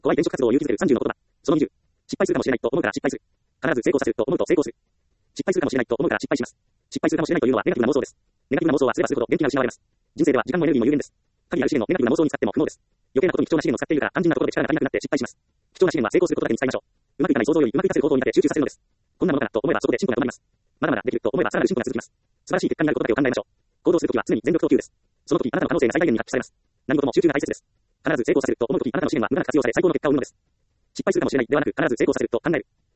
怖い転職活動を勇気づける30の言葉。その20。失敗するかもしれないと思うから失敗する。必ず成功させると思うと成功する。失敗するかもしれないと思うから失敗します。失敗するかもしれないというのはネガティブな妄想です。ネガティブな妄想はすればするほど元気が失われます。人生では時間もエネルギーも有限です。限りある資源のネガティブな妄想に使っても不能です。余計なことに貴重な資源を使っているから肝心なところで力が足りなくなって失敗します。貴重な資源は成功することだけに使いましょう。うまくいかない想像よりうまくいかせる方法にだけ集中させるのです。こんなものかなと思えばそこで進歩が止まります。まだまだできると思えばさらなる進歩が続きます。素晴らしい結果になることだけを考えましょう。行動するときは常に全力投球です。その時あなたの可能性が最大限に発揮されます。何事も集中が大切です。必ず成功させると思うときあなたの資源は無駄なく活用され最高の結果を生むのです。失敗するかもしれないではなく必ず成功させると考える。